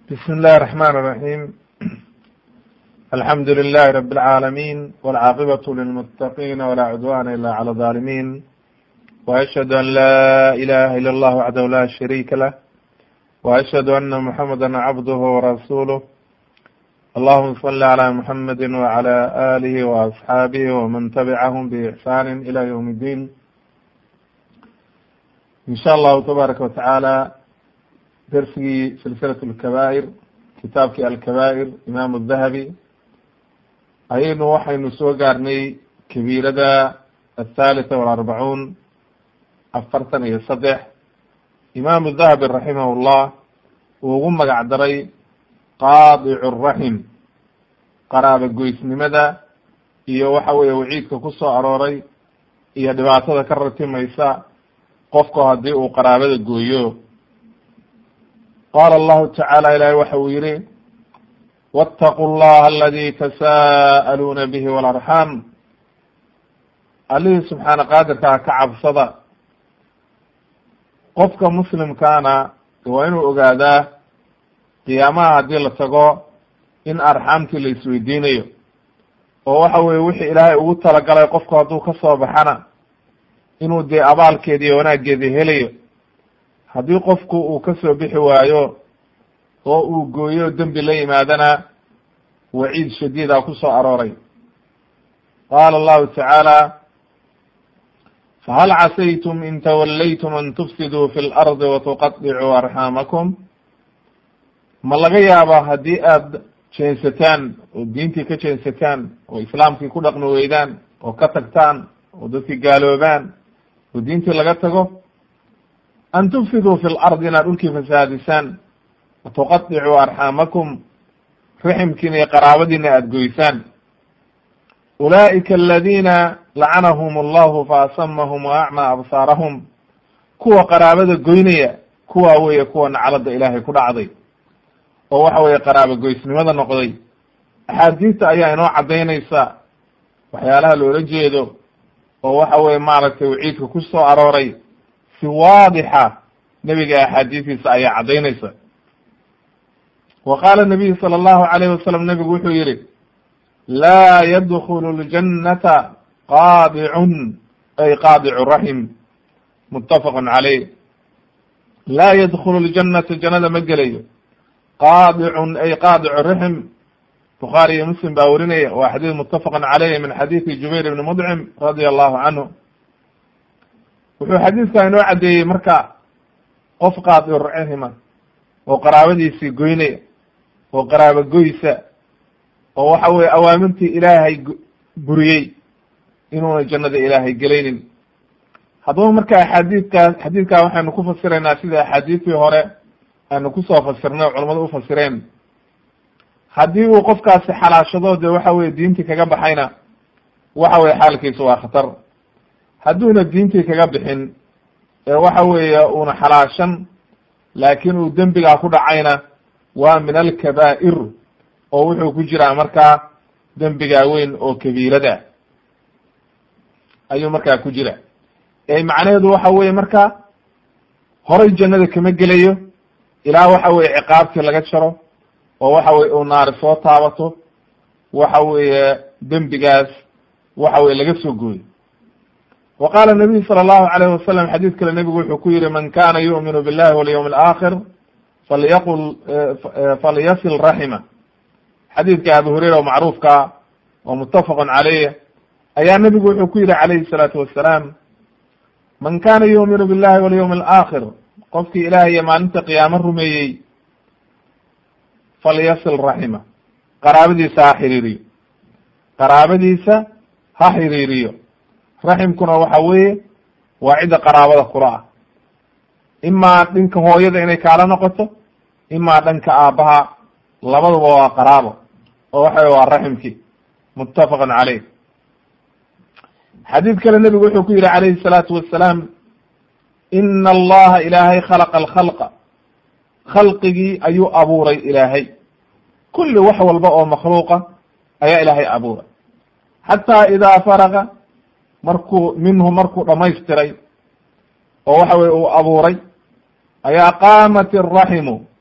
بسم الله الرحمن الرحيم. الحمد لله رب العالمين، والعاقبة للمتقين، ولا عدوان إلا على الظالمين، وأشهد أن لا إله إلا الله وحده لا شريك له، وأشهد أن محمدا عبده ورسوله. اللهم صل على محمد وعلى آله وأصحابه ومن تبعهم بإحسان إلى يوم الدين. إن شاء الله تبارك وتعالى درسgii silsilaة الكبائر, kitaabkii alكبائر imaam الذahabi ayaynu waxaynu soo gaarnay kabiirada الثالثة والأربعون 43. imaam الذahabi raximah الlah uu ugu magac daray qaadic الraxim, qaraaba goysnimada iyo waxa weeye waciidka ku soo arooray iyo dhibaatada ka ratimaysa qofku haddii uu qaraabada gooyo. qaala allahu tacaala, ilahay waxa uu yihi wاtaqu اllaha aladi tasa'aluuna bihi walarxam, allihii subxaana qaadirkaa ka cabsada. qofka muslimkaana waa inuu ogaadaa qiyaamaha haddii la tago in arxaamtii la isweydiinayo, oo waxa weye wixii ilaahay ugu talagalay qofku hadduu ka soo baxana inuu dee abaalkeedi iyo wanaaggeedii helayo. haddii qofku uu ka soo bixi waayo oo uu gooyo dembi la yimaadana waciid shadiida ku soo arooray. qaala allahu tacaala fahal casaytum in tawallaytum an tufsiduu fi lardi watuqaطicuu arxaamakum, ma laga yaaba haddii aada jeensataan oo diintii ka jeensataan oo islaamkii ku dhaqmi weydaan oo ka tagtaan oo dadkii gaaloobaan oo diintii laga tago, an tufsiduu fi lardi, inaad dhulkii fasaadisaan, watuqaطicuu arxaamakum, riximkiina iyo qaraabadiina aada goysaan. ulaa'ika aladiina lacanahum allahu faasamahum wa acmaa absaarahum, kuwa qaraabada goynaya kuwa weeye kuwa naclada ilaahay ku dhacday oo waxa weeye qaraabo goysnimada noqday. axaadiista ayaa inoo caddaynaysa waxyaalaha loola jeedo oo waxa weye maaragtay waciidka ku soo arooray si waadixa, nebiga axaadiistiisa ayaa caddaynaysa. wa qaala nabiyu sala allahu alayhi wasalam, nebigu wuxuu yihi laa yadkulu ljannata qaadicun ay qaadicu raxim, muttafaqun caleyh. laa yadkulu ljannata, jannada ma gelayo, qaadicun ay qaadicu raxim, bukhaari iyo muslim baa werinaya, waa xadiis muttafaqun caleyh min xadiisi jubayr ibni mudcim radia allahu canhu. wuxuu xadiiskaa inoo caddeeyey marka qof qaadicu raxima oo qaraabadiisii goynaya oo qaraabo goysa oo waxa weye awaamirtii ilaahay buriyey inuuna jannada ilaahay gelaynin. haddaba marka xadiidkaa waxaynu ku fasiraynaa sida axaadiistii hore aynu kusoo fasirnay oo culamadu u fasireen. haddii uu qofkaasi xalaashado dee waxa weye diintii kaga baxayna waxa weye xaalkiisa waa khatar. hadduuna diintii kaga bixin ee waxa weeye uuna xalaashan laakiin uu dembigaa ku dhacayna waa min alkabaa'ir oo wuxuu ku jiraa markaa dembigaa weyn oo kabiirada ayuu markaa ku jira. macnaheedu waxa weye marka horay jannada kama gelayo ilaa waxa weye ciqaabtii laga jaro oo waxa weye uu naari soo taabato, waxa weeye dembigaas waxa weye laga soo gooyo. wa qaala nabiyu sala allahu alayhi wasalam, xadiis kale nebigu wuxuu ku yihi man kana yu'minu billahi walyawm alaakhir falyasil raxima. xadiidka abu hurayra oo macruufka oo muttafaqun caleyh ayaa nebigu wuxuu ku yihi calayhi salaatu wassalaam, man kana yu'minu billahi walyawm alaakhir, qofkii ilaah iyo maalinta qiyaamo rumeeyey, falyasil raxima, qaraabadiisa ha xiriiriyo, qaraabadiisa ha xiriiriyo. raximkuna waxa weeye waa cidda qaraabada kula ah, imaa dhanka hooyada inay kaala noqoto, imaa dhanka aabbaha, labaduba waa qaraabo oo waxa weye waa raximkii, muttafaqun caleyh. xadiid kale nebigu wuxuu ku yihi calayhi salaatu wassalaam, ina allaha ilaahay khalaqa alkhalqa, khalqigii ayuu abuuray ilaahay, kulli wax walba oo makhluuqa ayaa ilaahay abuuray, xataa idaa faraga, markuu dhamaystiray oo waxa weye uu abuuray, ayaa qaamat iraximu,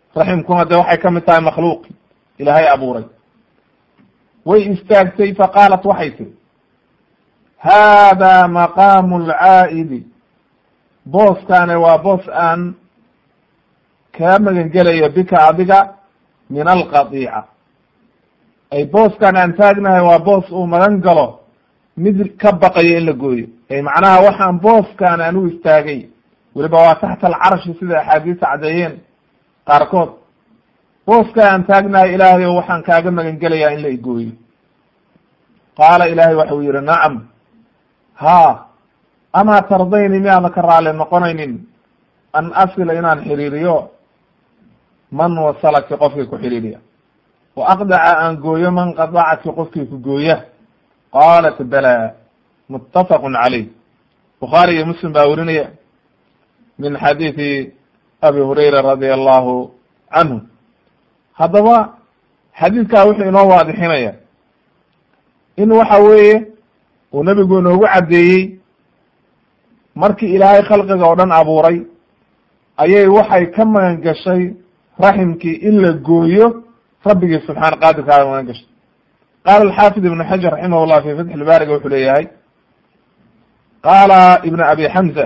raximkuna dee waxay ka mid tahay makhluuqi ilaahay abuuray. way istaagtay faqaalat waxay tiri haadaa maqaamu alcaa'idi, booskaane waa boos aan kaa magan gelaya bika adiga min alqadiica, ay booskaan aan taagnahay waa boos uu magan galo mid ka baqayo in la gooyo. ay macnaha waxaan booskaan aan u istaagay weliba waa taxta alcarshi sida axaadiista caddeeyeen qaarkood, booskaan aan taagnahay ilaahay oo waxaan kaaga magan gelayaa in la igooyo. qaala ilaahay waxau yihi nacam, haa, amaa tardayni miyaada ka raali noqonaynin an asila inaan xiriiriyo man wasalaki qofkii ku xiriiriya, wa aqdaca aan gooyo man qadacaki qofkii ku gooya. qaalat bala, muttafaqun calayh. bukhaari iyo muslim baa werinaya min xadiidi abi hurayra radia allahu canhu. haddaba xadiidkaa wuxuu inoo waadixinaya in waxa weeye uu nebigu inoogu caddeeyey markii ilaahay khalqiga oo dhan abuuray ayay waxay ka magan gashay raximkii in la gooyo rabbigii subxaana qaadirkaa magan gashay. qaala alxaafid ibnu xajar raximah llah fi fatxi lbaariga wuxuu leeyahay qaala ibn abi xamza,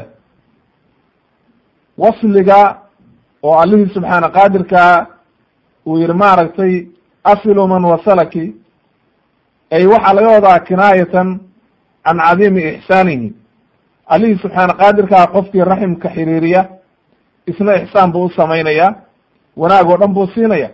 wasliga oo allihii subxaana qaadirkaa uu yihi maaragtay asilu man wasalaki, ay waxaa laga wadaa kinaayatan can cadiimi ixsaanihi, allihii subxaana qaadirkaa qofkii raximka xiriiriya isna ixsaan buu u samaynaya, wanaag oo dhan buu siinaya.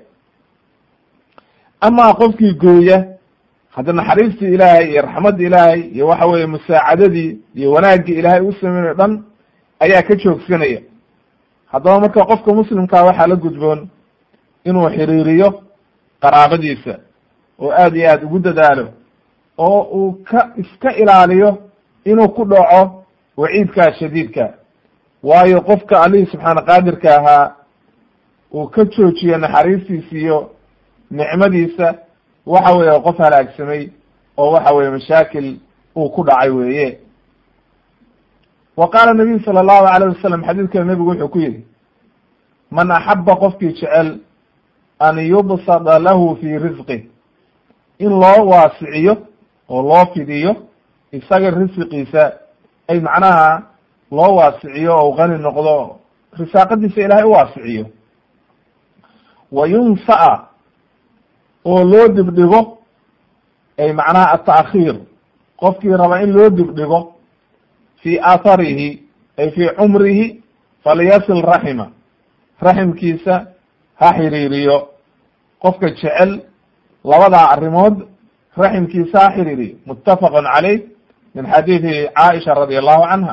amaa qofkii gooya hadda naxariistii ilaahay iyo raxmaddii ilaahay iyo waxa weeye musaacadadii iyo wanaaggii ilaahay u samaynayo dhan ayaa ka joogsanaya. haddaba marka qofka muslimkaa waxaa la gudboon inuu xiriiriyo qaraabadiisa oo aad iyo aad ugu dadaalo oo uu iska ilaaliyo inuu ku dhaco waciidkaa shadiidka, waayo qofka allihii subxaana qaadirka ahaa uu ka joojiyo naxariistiisa iyo nicmadiisa waxa weeye qof halaagsamay oo waxa weeye mashaakil uu ku dhacay weeye. wa qaala nabiyu sala allahu alayh wasalam, xadiidkana nebigu wuxuu ku yihi man axaba qofkii jecel an yubsada lahu fii risqih, in loo waasiciyo oo loo fidiyo isaga risqiisa, ay macnaha loo waasiciyo oo qani noqdo risaaqadiisa ilaahay u waasiciyo. wa yunsa'a, oo loo dibdhigo, ay macnaha ata'khiir, qofkii raba in loo dibdhigo fii atharihi ay fii cumrihi falyasil raxima, raximkiisa ha xiriiriyo. qofka jecel labadaa arrimood raximkiisa ha xiriiriyo. muttafaqun calayh min xadiidi caaisha radia allahu canha.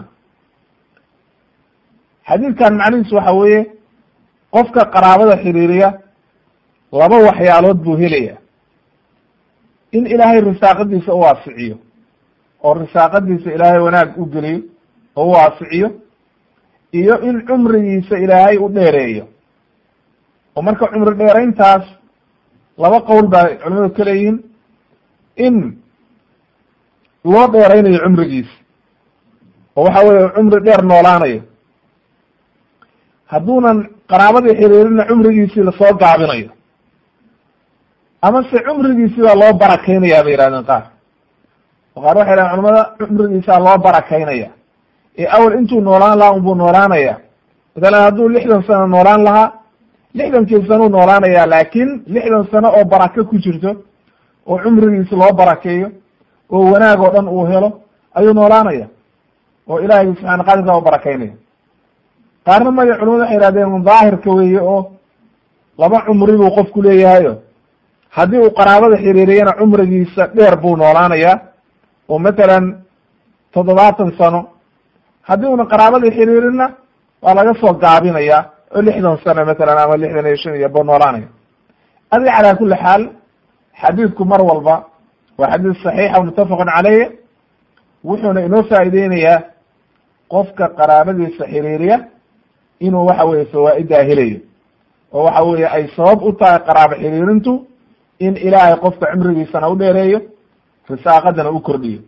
xadiidkan macnihiisu waxa weeye qofka qaraabada xiriiriya laba waxyaalood buu helaya: in ilaahay risaaqadiisa u waasiciyo oo risaaqadiisa ilaahay wanaag u geliyo oo u waasiciyo, iyo in cumrigiisa ilaahay u dheereeyo. oo marka cumri dheerayntaas laba qowl baa culimadu ka leeyihiin, in loo dheeraynayo cumrigiisa oo waxa weeye cumri dheer noolaanayo, hadduunan qaraabadii xiriirina cumrigiisii lasoo gaabinayo, ama se cumrigiisii baa loo barakeynayaa bay yihahdeen qaar. oo qaar waxay dhahen culamada cumrigiisaa loo barakeynaya, ee awel intuu noolaan lahaa unbuu noolaanaya. matalan hadduu 60 sano noolaan lahaa 60kii sanuu noolaanaya, laakin 60 sano oo barako ku jirto oo cumrigiisi loo barakeeyo oo wanaag oo dhan uu helo ayuu noolaanaya oo ilaahay subxaana qaadirka u barakeynaya. qaarna maya culamadu waxay yihahdeen daahirka weeye oo laba cumri buu qofku leeyahayo, haddii uu qaraabada xiriiriyana cumrigiisa dheer buu noolaanaya oo matalan 70 sano, haddii una qaraabadii xiriirina waa laga soo gaabinaya oo 60 sano matalan ama 65 iyo buu noolaanaya. adi calaa kuli xaal xadiidku mar walba waa xadiis saxiixa muttafaqun caleyh, wuxuuna inoo faa'iideynayaa qofka qaraabadiisa xiriiriya inuu waxa weye fawaa'idaa helayo, oo waxa weeye ay sabab u tahay qaraabo xiriirintu in ilaahay qofka cumrigiisana u dheereeyo, risaaqadana u kordhiyo.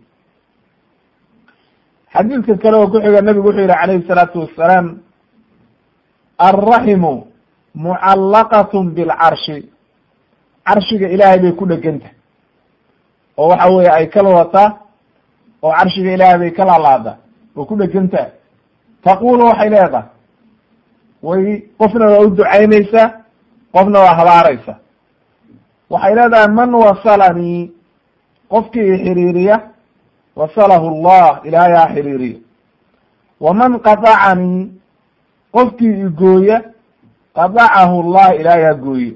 xadiidka kale oo ku xiga nabigu wuxuu yihi calayhi salaatu wassalaam: alraximu mucallaqatun bilcarshi carshiga ilaahay bay ku dhegantah oo waxa weeye ay kala wataa oo carshiga ilaahay bay kala laada oo ku dhegantah taqulu waxay leedahay way qofna waa u ducaynaysaa qofna waa habaaraysa waxay leedahay man wasalanii qofkii xiriiriya wasalahu allah ilaahay ha xiriiriyo waman qadacanii qofkii igooya qadacahu allah ilaahay ha gooyo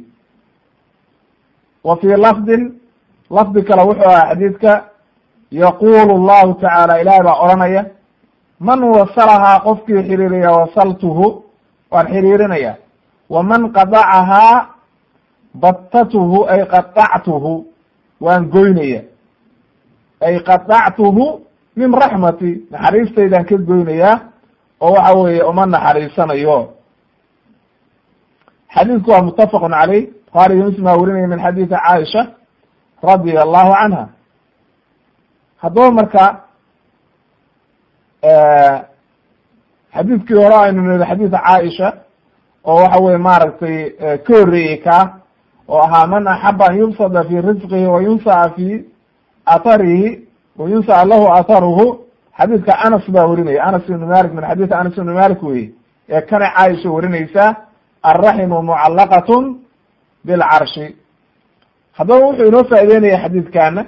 wa fii lafdi kale wuxuu aha xadiidka yaqulu llahu tacaala ilaahay baa odhanaya man wasalahaa qofkii xiriiriya wasaltuhu waan xiriirinaya waman qadacahaa battatuhu ay qadactuhu waan goynaya ay qadactuhu min raxmati naxariistaydaan ka goynayaa oo waxa weeye uma naxariisanayo xadiidku waa mutafaqun caleyh buhaari iyo muslim aa werinaya min xadiidi caaisha radia allahu canha haddaba marka xadiidkii hore aynu nidi xadiida caaisha oo waxa weye maaragtay ka horreeyey kaa oo ahaa man axaba an yubsada fi risqihi wa yunsa'a fi atharihi wa yunsa'a lahu atharuhu xadiidka anas baa werinaya anas ibnu malik min xadiidi anas ibnu malik weye ee kana caaisha werinaysaa alraximu mucallaqatun bilcarshi haddaba wuxuu inoo faa'ideynaya xadiidkana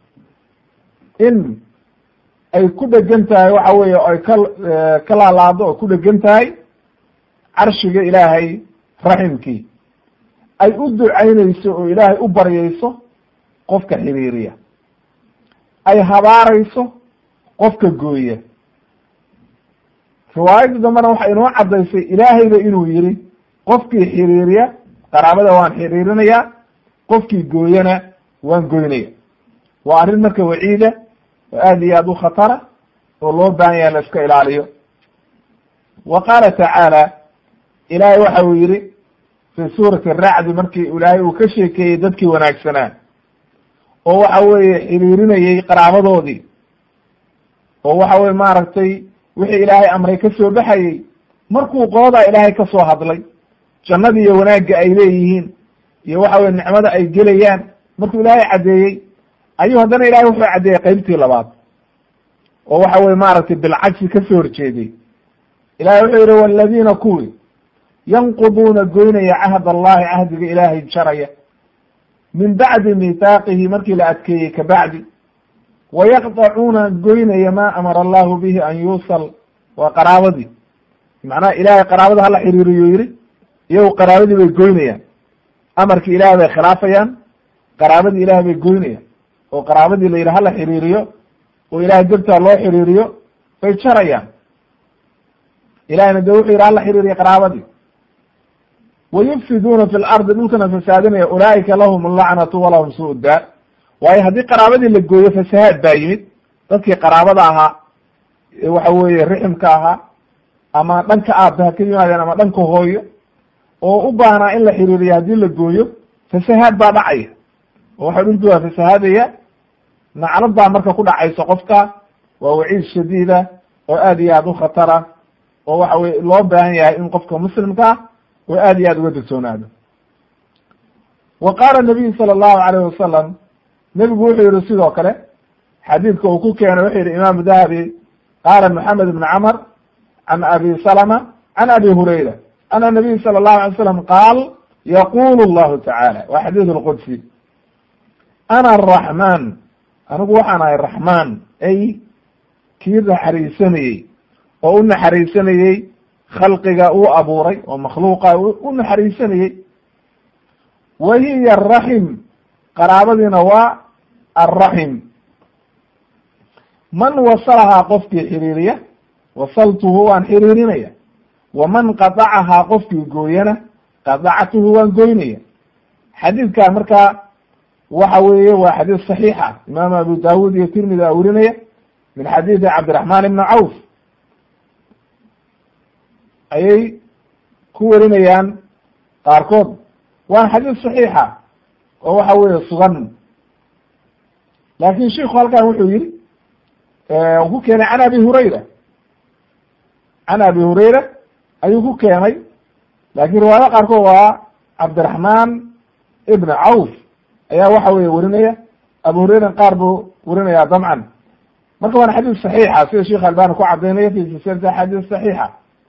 in ay ku dhegan tahay waxa weeye ay ka laalaado oo ku dhegan tahay carshiga ilaahay raximkii ay u ducaynayso oo ilaahay u baryayso qofka xiriiriya ay habaarayso qofka gooya riwaayadda dambena waxay inoo caddaysay ilaahayba inuu yihi qofkii xiriiriya qaraabada waan xiriirinayaa qofkii gooyana waan goynaya waa arrin marka waciida oo aad iyo aad u khatara oo loo baahan yahay la iska ilaaliyo wa qaala tacaala ilaahay waxa uu yihi fi suurati aracdi markii ilaahay uu ka sheekeeyey dadkii wanaagsanaa oo waxa weeye xiriirinayey qaraabadoodii oo waxa weye maaragtay wixii ilaahay amray ka soo baxayey markuu qoodaa ilaahay ka soo hadlay jannada iyo wanaagga ay leeyihiin iyo waxa weye nicmada ay gelayaan markuu ilaahay caddeeyey ayuu haddana ilahay wuxuu caddeeyey qeybtii labaad oo waxa weye maaragtay bilcagsi ka soo horjeeday ilahay wuxuu yihi waladiina kuwii yanquduuna goynaya cahd allahi cahdiga ilaahay jaraya min bacdi mithaaqihi markii la adkeeyey kabacdi wayaqdacuuna goynaya ma amara allahu bihi an yuusal waa qaraabadii macnaha ilahay qaraabada hala xiriiriyo yihi iyagu qaraabadii bay goynayaan amarkii ilahay bay khilaafayaan qaraabadii ilahay bay goynayaan oo qaraabadii la yidhi hala xiriiriyo oo ilahay dartaa loo xiriiriyo bay jarayaan ilahayna de wuxuu yidhi hala xiriiriyo qaraabadii wayufsiduuna fi lardi dhulkana fasaadinaya ulaa'ika lahum allacnatu walahum suu daar waayo haddii qaraabadii la gooyo fasahaad baa yimid dadkii qaraabada ahaa waxa weeye riximka ahaa ama dhanka aabba ha ka yimaadeen ama dhanka hooyo oo u baahnaa in la xiriiriyo haddii la gooyo fasahaad baa dhacaya oo waxa dhulkii waa fasahaadaya naclad baa marka ku dhacaysa qofka waa waciid shadiida oo aad iyo aad u khatara oo waxa weye loo baahan yahay in qofka muslimkaa oo aad iyo aad uga digtoonaado wa qaala nabiyu sala allahu alayhi wasalam nebigu wuxuu yihi sidoo kale xadiidka uu ku keenay wuxuu yihi imaamu dahabi qaala moxamed ibn camr can abi salama can abi hurayra ana nabiy sala allahu alay slam qaal yaqulu llahu tacaala waa xadiid lqudsi ana araxmaan anigu waxaan ahay raxmaan ay kii naxariisanayey oo u naxariisanayey khalqiga uu abuuray oo makhluuqa u naxariisanayey wa hiya araxim qaraabadiina waa alraxim man wasalahaa qofkii xiriiriya wasaltuhu waan xiriirinaya waman qadacahaa qofkii gooyana qadactuhu waan goynaya xadiidkaa markaa waxa weeye waa xadiid saxiixa imaam abu daawud iyo tirmidi aa werinaya min xadiidi cabdiraxmaan ibni cawf ayay ku werinayaan qaarkood waa xadiid saxiixa oo waxa weeye sugan laakin shiku halkan wuxuu yihi ku keenay can abi hurayra ayuu ku keenay laakiin riwaayada qaarkood waa cabdiraxmaan ibn cawf ayaa waxa weye werinaya, abu hurayra qaar buu werinaya dabcan. marka waana xadiis saxiixa sida sheekh albani ku cadaynaya fi silsilati axaadiis saxiixa.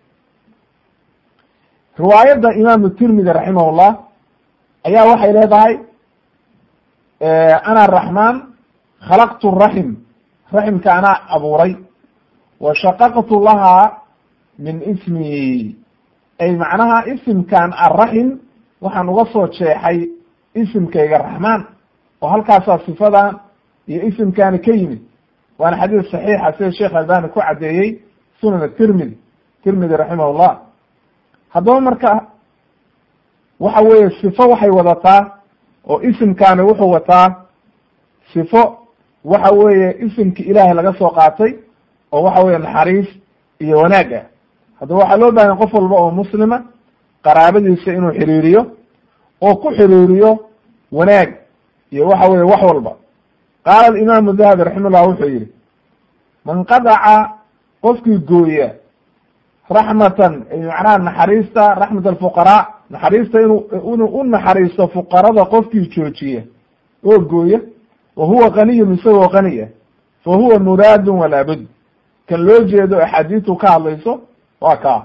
riwaayadda imaamu tirmidi raximahullah ayaa waxay leedahay ana araxmaan khalaqtu raxim, raximka anaa abuuray, wa shaqaqtu lahaa min ismi, ay macnaha isimkan arraxim waxaan uga soo jeexay isimkayga raxmaan, oo halkaasaa sifadan iyo isimkaani ka yimid. waana xadiis saxiixa sida sheekh albani ku cadeeyey sunan tirmidi raximahullah. haddaba marka waxa weeye sifo waxay wadataa, oo isimkaani wuxuu wataa sifo waxa weeye isimki ilaahay laga soo qaatay, oo waxa weye naxariis iyo wanaag ah. haddaba waxaa loo baahanya qof walba oo muslima qaraabadiisa inuu xiriiriyo, oo ku xiriiriyo wanaag iyo waxa weye wax walba. qaala imaamu dahabi raximahullah wuxuu yihi, man qadaca qofkii gooya raxmatan, macnaha naxariista, raxmat alfuqaraa, naxariista inuu u naxariisto fuqarada qofkii joojiya oo gooya, wa huwa ganiyun isagoo qaniya, fa huwa muraadun walaa bud, kan loo jeedo axaadiistu ka hadlayso waa kaa.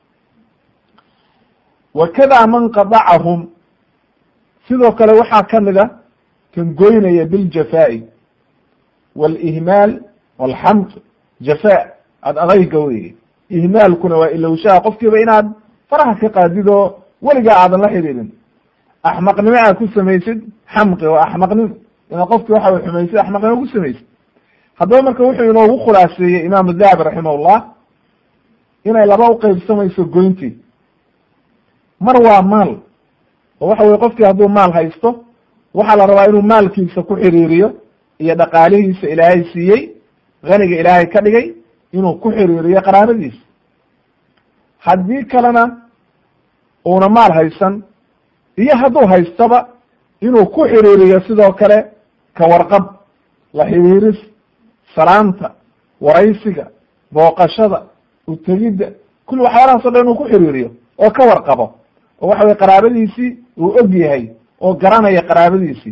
wakada man qadacahum, sidoo kale waxaa kamid a kan goynaya biljafaa'i walihmaal walxamd. jafaa ad adayga weye, ihmaalkuna waa ilowshaha qofkiiba inaad faraha ka qaadid oo weligaa aadan la xidhiidin. axmaqnimo aad ku samaysid, xamqi waa axmaqnimo, inaad qofkii waxa way xumaysid, axmaqnimo ku samaysid. haddaba marka wuxuu inoogu khulaaseeyey imaamu dahabi raximahullah inay laba uqeybsamayso goyntii. mar waa maal, oo waxa weye qofkii hadduu maal haysto waxaa la rabaa inuu maalkiisa ku xiriiriyo iyo dhaqaalihiisa ilaahay siiyey, ganiga ilaahay ka dhigay, inuu ku xiriiriyo qaraabadiisa. haddii kalena uuna maal haysan, iyo hadduu haystaba inuu ku xiriiriyo sidoo kale ka warqab, la xiriiris, salaanta, waraysiga, booqashada, utegidda, kulli waxyaalahaas o dhan inuu ku xiriiriyo oo ka warqabo, oo waxa weye qaraabadiisii uu og yahay oo garanaya qaraabadiisii.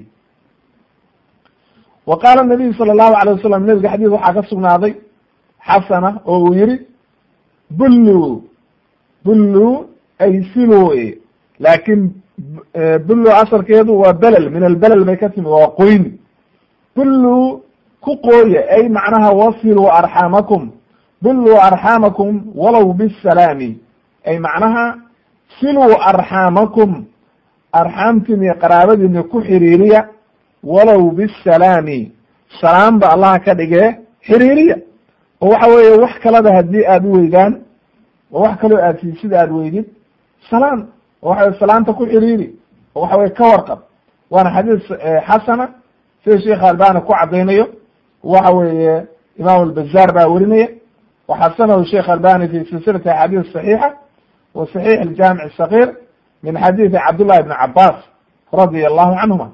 wa qaala nabiyu sala allahu alayh wasalam, nebiga xadiis waxaa ka sugnaaday xasana oo uu yihi bullu ay silu, laakin bullu asalkeedu waa belel, min albelel bay ka timi, waa qoyni. bullu ku qooya, ay macnaha wasiluu arxaamakum, bullu arxaamakum walow bisalaami, ay macnaha siluu arxaamakum, arxaamtiin iyo qaraabadiina ku xiriiriya, walow bisalaami, salaamba allaha ka dhigee xiriiriya. oo waxa weeye wax kalada haddii aada u weydaan, oo wax kaloo aad siisid aada weydid, salaam, oo waxa weye salaanta ku xiriiri, oo waxa weye ka warqab. waana xadiis xasana sida sheekh albani ku cadaynayo, waxa weeye imaam albazar baa werinaya, waxasanahu sheekh albani fi silsilati axaadiis saxiixa wa saxiix aljaamic asakir min xadiidi cabdullahi ibni cabas radia allahu canhuma.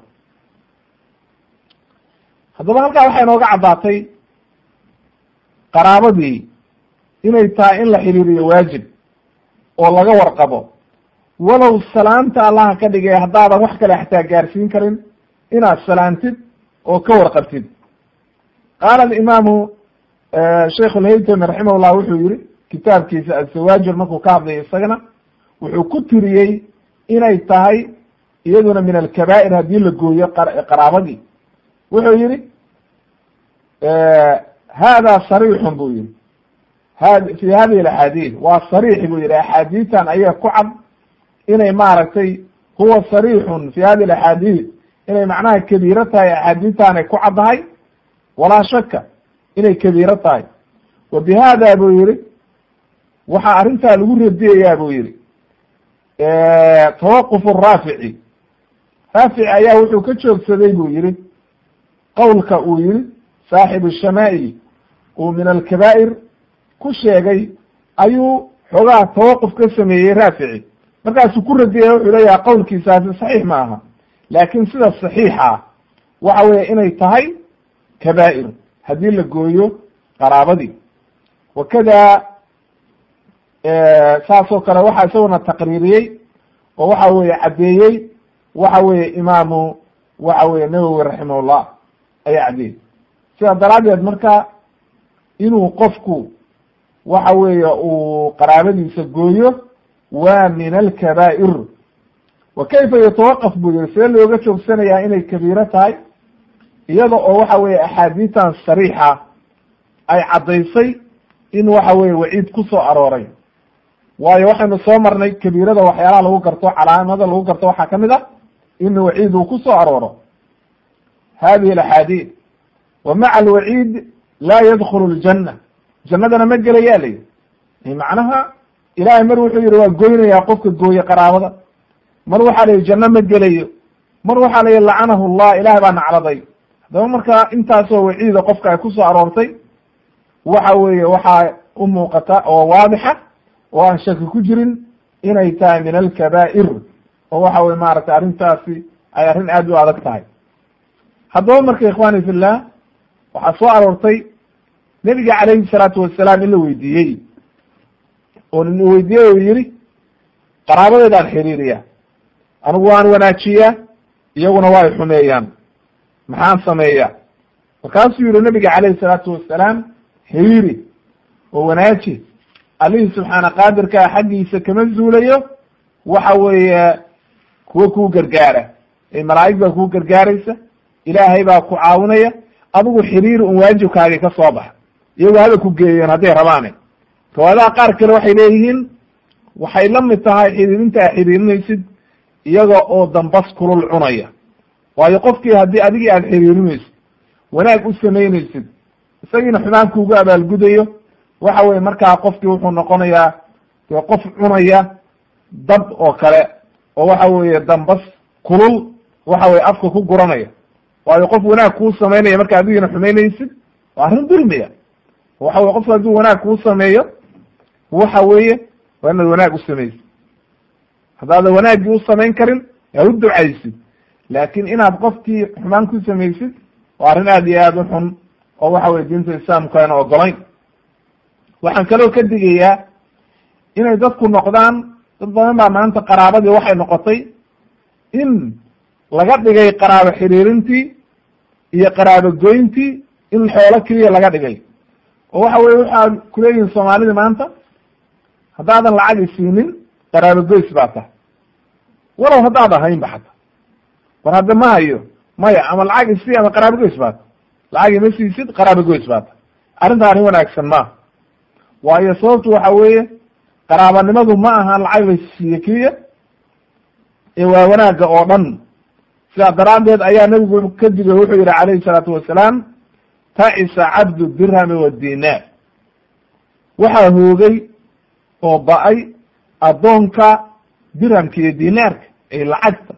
haddaba halkaa waxay inooga caddaatay qaraabadii inay tahay in la xiriiriyo waajib oo laga warqabo, walow salaanta allaha ka dhigay haddaadan wax kale xataa gaarsiin karin, inaad salaantid oo ka warqabtid. qaala alimaamu sheikh alhaytami raximahullah wuxuu yihi kitaabkiisa azawaajir markuu ka hadlayo isagana wuxuu ku tiriyey inay tahay iyaduna min alkabaa'ir haddii la gooyo qaraabadii. wuxuu yihi hada sariixun buu yihi fi hadihi alaxaadiis, waa sariix buu yihi axaadiistan ayaa ku cad inay maaragtay huwa sariixun fi hadihi alaxaadiis, inay macnaha kabiiro tahay, axaadiistaanay ku caddahay, walaa shaka inay kabiiro tahay. wa bi hada buu yihi waxaa arrintaa lagu radiyayaa buu yihi tawaquf raafici, raafici ayaa wuxuu ka joogsaday buu yihi qowlka uu yihi saaxibu shamaa'il uu min alkabaa'ir ku sheegay, ayuu xoogaha tawaquf ka sameeyey raafici, markaasuu ku radiyaya wuxuu leeyaha qowlkiisaasi saxiix ma aha, laakin sida saxiixa waxa weeye inay tahay kabaa'ir haddii la gooyo qaraabadii. wakada saasoo kale waxaa isaguna taqriiriyey oo waxa weeye caddeeyey waxa weeye imaamu waxa weeye nawowi raximahullah ayaa caddeeyey. sidaa daraaddeed marka inuu qofku waxa weeye uu qaraabadiisa gooyo waa min alkabaa'ir. wa kayfa yatawaqaf buu yiri, see looga joogsanayaa inay kabiiro tahay, iyada oo waxa weeye axaadiistan sariixa ay caddaysay in waxa weeye waciid ku soo arooray. waayo waxaynu soo marnay kabiirada waxyaalaha lagu garto, calaamada lagu garto waxaa kamid ah in waciid uu ku soo arooro. hadihi alaxaadiis wa maca alwaciid laa yadkhulu ljanna, jannadana ma gelayaa la yidhi. macnaha ilahay mar wuxuu yihi waa goynayaa qofka gooye qaraabada, mar waxaa la yihi janno ma gelayo, mar waxaa la yihi lacanahu llah, ilahay baa nacladay. haddaba marka intaasoo waciida qofka ay ku soo aroortay waxa weeye waxaa u muuqata oo waadixa oo aan shaki ku jirin inay tahay min alkabaa'ir, oo waxa weye maaragtay arrintaasi ay arrin aad u adag tahay. haddaba marka ikhwani fillah waxaa soo aroortay nebiga calayhi salaatu wasalaam in la weydiiyey, oo la weydiiyey oo yihi qaraabadeedaan xiriiriya, anigu waan wanaajiyaa, iyaguna waa ay xumeeyaan, maxaan sameeya? markaasuu yihi nabiga calayhi salaatu wasalaam xiriiri oo wanaaji, allihii subxaana qaadirkaa xaggiisa kama zuulayo waxa weeye kuwa kuu gargaara, malaa'ig baa kuu gargaaraysa, ilaahay baa ku caawinaya, adigu xiriiri un waajibkaagi ka soo bax, iyagu haba ku geeyeen hadday rabaane. riwaayadaha qaar kale waxay leeyihiin waxay la mid tahay xiriirinta a xiriirinaysid iyaga oo dambas kulul cunaya. waayo qofkii haddii adigii aad xiriirinaysid, wanaag u samaynaysid, isagiina xumaan kuugu abaalgudayo, waxa weye markaa qofkii wuxuu noqonayaa dee qof cunaya dab oo kale, oo waxa weeye dambas kulul waxa weye afka ku guranaya. waayo qof wanaag kuu samaynaya marka adigiina xumaynaysid waa arrin dulmiya. waxa weye qofku hadduu wanaag kuu sameeyo waxa weeye waa inaad wanaag u samaysid. haddaadan wanaaggii u samayn karin yaa u ducaysid, laakin inaad qofkii xumaan ku samaysid waa arrin aad iyo aad u xun, oo waxa weye diinta islaamku ayna ogolayn. waxaan kaloo ka digayaa inay dadku noqdaan, dad badan baa maanta qaraabadii waxay noqotay in laga dhigay qaraabo xiriirintii iyo qaraabo goyntii in xoolo keliya laga dhigay. oo waxa weye waxaa kuleeyihin soomaalida maanta haddaadan lacag isiinin qaraabo goys baa tahay, walow haddaad ahaynba xata war hadda ma hayo maya, ama lacag isii ama qaraabo goys baa tahay, lacag ima siisid qaraabo goys baa tahay. arrintaa arrin wanaagsan maaha. waayo sababtu waxa weeye qaraabanimadu ma aha lacag la siiye keliya, ee waa wanaagga oo dhan. sidaa daraaddeed ayaa nebigu ka digay, wuxuu yihi calayhi salaatu wasalaam tacisa cabdu dirhami wadinaar, waxaa hoogay oo ba-ay addoonka dirhamka iyo dinaarka ay lacagta.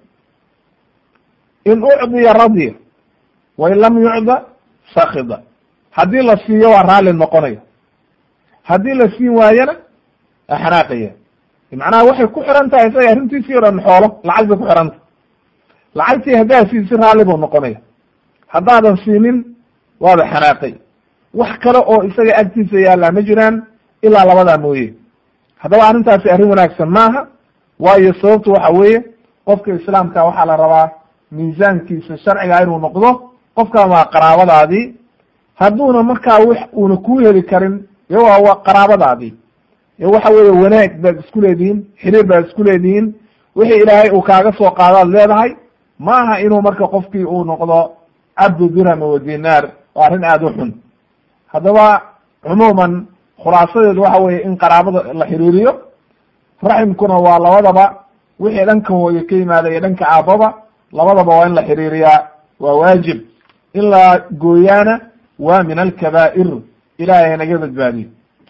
in ucdiya radiya wain lam yucda sakida, haddii la siiyo waa raalli noqonaya, haddii la siin waayana axnaaqaya. macnaha waxay ku xiran tahay isaga arrintiisii o dhan xoolo lacag bay ku xiran tahay. lacagtii haddaad siisi raalli buu noqonaya, haddaadan siinin waaba xanaaqay. wax kale oo isaga agtiisa yaallaa ma jiraan ilaa labadaa mooye. haddaba arrintaasi arrin wanaagsan maaha. waayo sababtu waxa weeye qofka islaamka waxaa la rabaa miisaankiisa sharciga inuu noqdo, qofkan waa qaraabadaadii, hadduuna markaa wax uuna kuu heli karin iyo waa qaraabadaadii, iyo waxa weeye wanaag baad isku leedihiin, xiriir baad isku leedihiin, wixii ilaahay uu kaaga soo qaadaad leedahay. ma aha inuu marka qofkii uu noqdo cabdu dirham wa dinaar, waa arrin aada u xun. haddaba cumuuman khulaasadeedu waxa weeye in qaraabada la xiriiriyo, raximkuna waa labadaba, wixii dhanka hooye ka yimaada iyo dhanka aababa labadaba waa in la xiriiriyaa, waa waajib. in la gooyaana waa min alkabaa'ir, ilahay hanaga badbaadiyo.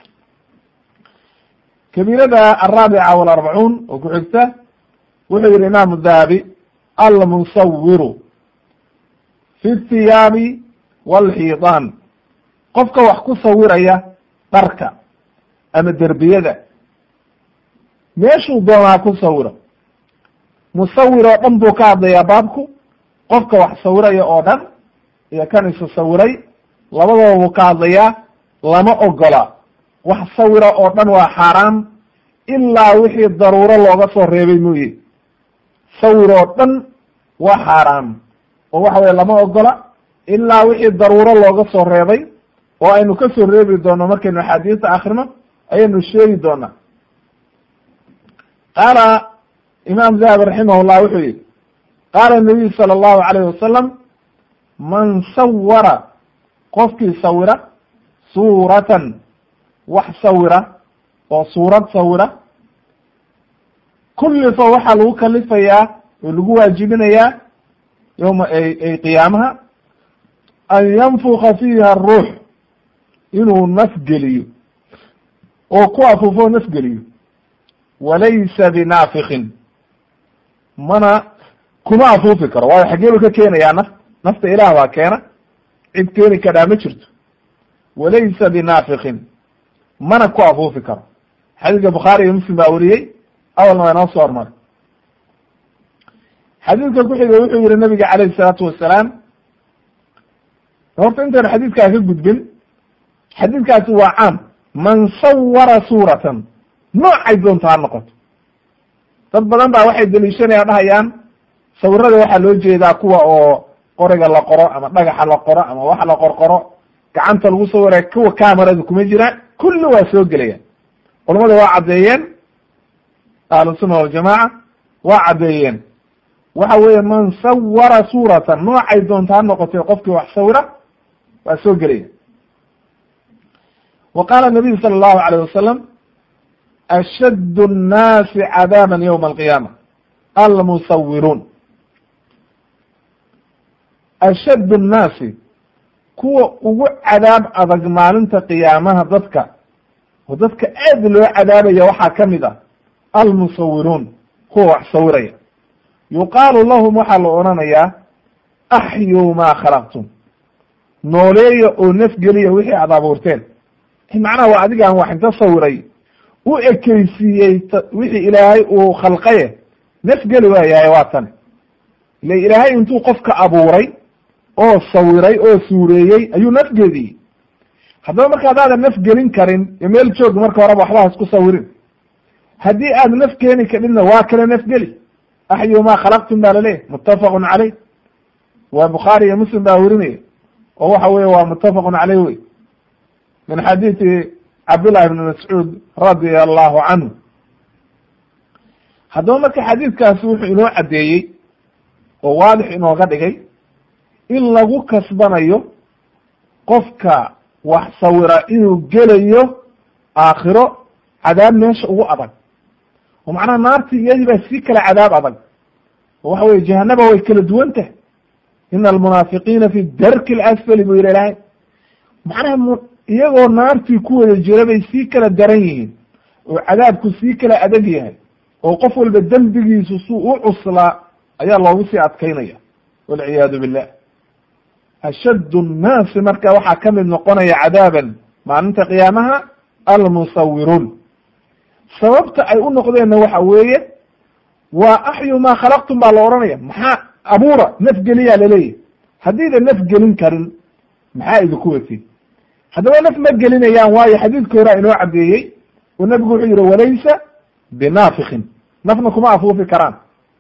kabiirada alraabica walarbacuun oo ku xigta wuxuu yihi imaamu dahabi almusawiru fi thiyaabi walxiidaan, qofka wax ku sawiraya dharka ama derbiyada, meeshuu doonaa ku sawiro. musawir oo dhan buu ka hadlayaa baabku, qofka wax sawiraya oo dhan iyo kan isu sawiray labadaba buu ka hadlayaa. lama ogola wax sawira oo dhan waa xaaraam ilaa wixii daruuro looga soo reebay mooye. sawir oo dhan waa xaaraam oo waxa weye lama ogola ilaa wixii daruuro looga soo reebay oo aynu ka soo reebi doono markaynu axaadiista akrino ayaynu sheegi doonaa. qaala imaam dahabi raximahullah wuxuu yihi qaala nabiyu sala allahu alayhi wasalam man sawara qofkii sawira suuratan wax sawira oo suurad sawira kullifa waxaa lagu kalifayaa oo lagu waajibinayaa yowma ay qiyaamaha an yanfuka fiiha aruux inuu nafgeliyo oo ku afuufo nafgeliyo walaysa binaafikin mana kuma afuufi karo waayo xageelu ka keenayaa nafta ilaah baa keena cid keeni kadhaa ma jirto walaysa binaafikin mana ku afuufi karo xadiidka bukhaari iyo muslim baa wariyey awalna waa inoo soo hormaray. xadiidka ku xiga wuxuu yihi nabiga calayhi salaatu wasalaam horta intaynu xadiidkaa ka gudbin xadiidkaasi waa caam man sawara suuratan noocay doonta ha noqoto. dad badan baa waxay daliishanayaan dhahayaan sawirada waxaa loo jeedaa kuwa oo qoriga la qoro ama dhagaxa la qoro ama wax la qorqoro gacanta lagu sawira kuwa camerada kuma jiraan kulli waa soo gelayaan. culamada waa caddeeyeen ahlusunna waljamaaca waa caddeeyeen waxa weeye man sawara suuratan noocay doonta ha noqotay qofkii wax sawira waa soo gelaya. wa qaala nabiyu sala allahu alayh wasalam ashaddu annaasi cadaaban yowma alqiyaama almusawiruun. ashaddu annaasi kuwa ugu cadaab adag maalinta qiyaamaha dadka oo dadka aad loo cadaabaya waxaa ka mid ah almusawiruun kuwa wax sawiraya. yuqaalu lahum waxaa la odhanayaa axyuu maa khalaqtum nooleeya oo nafgeliya wixii aad abuurteen. macnaha waa adigaan wax inta sawiray u ekeysiiyey wixii ilaahay uu khalqaye nafgeli waayahay waa tan ile ilaahay intuu qofka abuuray oo sawiray oo suureeyey ayuu nafgeliyey. haddaba marka hadaadan nafgelin karin iyo meel joog marka horeba waxba ha isku sawirin. haddii aad naf keeni karinna waa kale nafgeli. axyu maa khalaqtum baa laleeyahy muttafaqun caleyh waa bukhaari iyo muslim baa werinaya oo waxa weye waa muttafaqun caleyh wey min xadiisi cabdullahi ibni mascuud radia allahu canhu. haddaba marka xadiidkaasi wuxuu inoo caddeeyey oo waadix inooga dhigay in lagu kasbanayo qofka wax sawira inuu gelayo aakhiro cadaab meesha ugu adag oo macnaha naartii iyadii baa sii kala cadaab adag oo waxa weye jahanaba way kala duwan tahay. ina almunaafiqiina fi darki alasfali buu yihi ilaahay macnaha iyagoo naartii ku wada jira bay sii kala daran yihiin oo cadaabku sii kala adag yahay oo qof walba dembigiisu suu u cuslaa ayaa loogu sii adkaynaya walciyaadu billah. ashaddu nnaasi marka waxaa ka mid noqonaya cadaaban maalinta qiyaamaha almusawiruun. sababta ay u noqdeenna waxa weeye waa axyu maa khalaqtum baa la odhanaya maxaa abuura nafgeliyaa laleeyahy. haddiida naf gelin karin maxaa idinku watay? haddaba naf ma gelinayaan waayo xadiidka horaa inoo caddeeyey oo nabigu wuxuu yihi walaysa binaafikin nafna kuma afuufi karaan.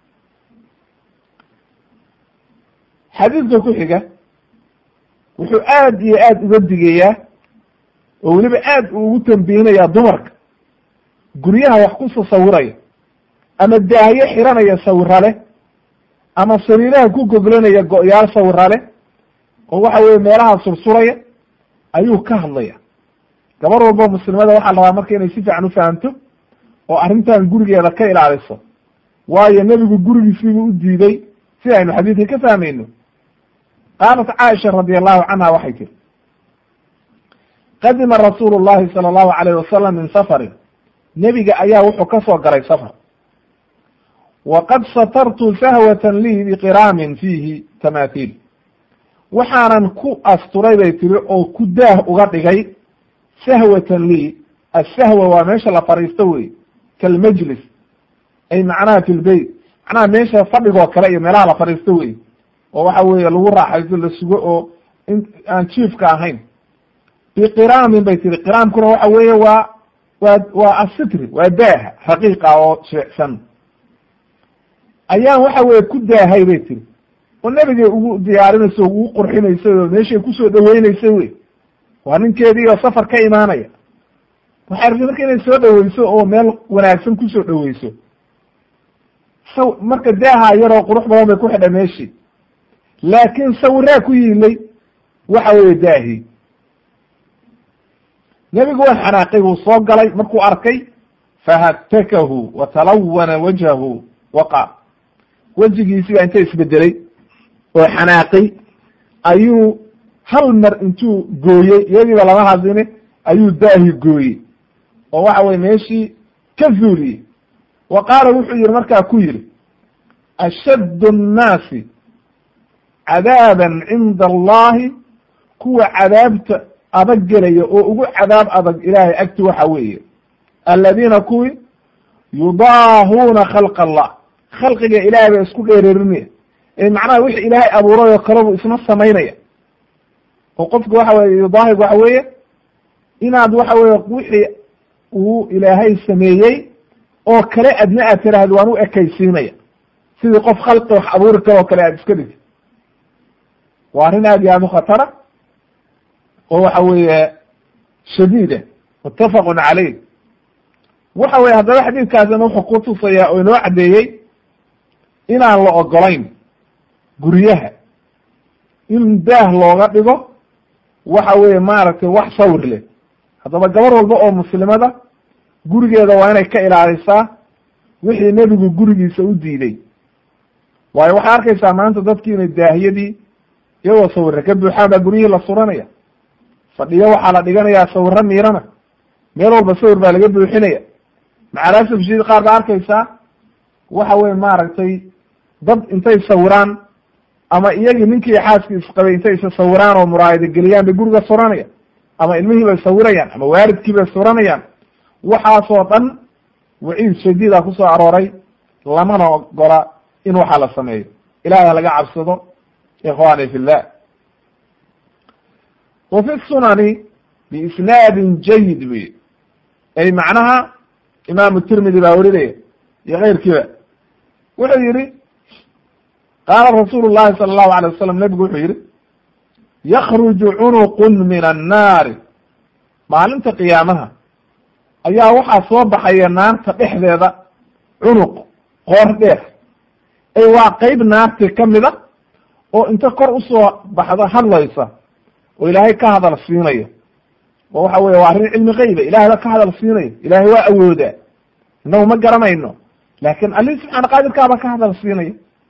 xadiidka ku xiga wuxuu aad iyo aad uga digayaa oo weliba aad ugu tambihinayaa dumarka guryaha wax ku sasawiraya ama daahyo xiranaya sawira leh ama sariiraha ku goglanaya go-yaal sawira leh oo waxa weye meelaha sursuraya ayuu ka hadlaya. gabar walba muslimada waxaa la rabaa marka inay si fiican ufahamto oo arrintan gurigeeda ka ilaaliso waayo nebigu gurigiisiibuu u diiday si aynu xadiidka ka fahmayno. qaalat caaisha radi allahu canha waxay tiri qadima rasuulu llahi sala allahu alayh wasalam min safarin nebiga ayaa wuxuu ka soo galay safar waqad satartu sahwatan lii biqiraamin fiihi tamaathiil waxaanan ku asturay bay tiri oo ku daah uga dhigay sahwatan lii. asahwa waa meesha la fariisto wey kalmajlis ay macnaha fi lbeyt macnaha meesha fadhigoo kale iyo meelaha la fariisto wey oo waxa weeye lagu raaxaysto la sugo oo aan jiifka ahayn. biqiraamin bay tiri qiraamkuna waxa weeye waa asitri waa daaha raqiiqa oo sheecsan. ayaan waxa weye ku daahay bay tiri oo nebigay ugu diyaarinayso o ugu qurxinaysa oo meeshay kusoo dhaweynaysa wey, waa ninkeedii oo safar ka imaanaya, waxay rabtay marka inay soo dhaweyso oo meel wanaagsan kusoo dhaweyso. marka daaha yaroo qurux badan bay ku xidha meeshii, laakiin sawiraa ku yiilay waxa weye daahii. nebigu waa xanaaqay, wuu soo galay, markuu arkay fahatakahu watalawana wajhahu waqa, wejigiisii baa inta isbedelay oo xanaaqay ayuu hal mar intuu gooyey, iyadiiba lama hadline, ayuu daahi gooyey oo waxa weye meeshii ka zuuliyey. wa qaala wuxuu yihi markaa ku yihi ashaddu annaasi cadaaban cinda allahi, kuwa cadaabta adag gelaya oo ugu cadaab adag ilaahay agti waxa weeye aladiina kuwii yudaahuuna khalq allah, khalqiga ilaahay ba isku dheereerinaya, ee macnaha wixii ilaahay abuuray oo kale buu isna samaynaya. oo qofka waxa weye yudaahig waxa weeye inaad waxa weye wixii uu ilaahay sameeyey oo kale adna aad tiraahdo waan u ekaysiinaya, sidii qof khalqi wax abuuri karo oo kale aad iska dhigto. waa arrin aad iyo aad u khatara oo waxa weeye shadiida, muttafaqun caleyh. waxa weye haddaba xadiidkaasina wuxuu ku tusayaa oo inoo caddeeyey inaan la ogolayn guryaha in daah looga dhigo waxa weye maaragtay wax sawir leh. haddaba gabar walba oo muslimada gurigeeda waa inay ka ilaalisaa wixii nebigu gurigiisa u diiday. waayo waxaa arkaysaa maanta dadkii inay daahiyadii iyagoo sawirra ka buuxaan baa guryihii la suranaya, fadhiyo waxaa la dhiganayaa sawirro miirana, meel walba sawir baa laga buuxinaya. macalasaf shadiid qaar baa arkaysaa waxa weye maaragtay dad intay sawiraan ama iyagii ninkii xaaskii isqabay intay isa sawiraan oo muraayada geliyaan bay guriga suranaya, ama ilmihii bay sawirayaan ama waalidkii bay suranayaan. waxaasoo dhan waciid shadiida kusoo arooray, lamana ogola in waxa la sameeyo. ilahay ha laga cabsado ikhwani fi llah. wa fi sunani biisnaadin jayid wey, ay macnaha imaamu tirmidi baa werinaya iyo keyrkiiba. wuxuu yihi qaala rasuulu llahi sala allahu alay wasalam, nebigu wuxuu yihi yakruju cunuqun min annaari, maalinta qiyaamaha ayaa waxaa soo baxaya naarta dhexdeeda cunuq, qoor dheer, ay waa qeyb naarti ka mida oo inta kor usoo baxdo hadlaysa oo ilaahay ka hadal siinayo. oo waxa weye waa arrin cilmi qeyba, ilahay ba ka hadal siinayo, ilaahay waa awoodaa, inagu ma garanayno, laakin allihii subxaana qaadirkaaba ka hadal siinaya.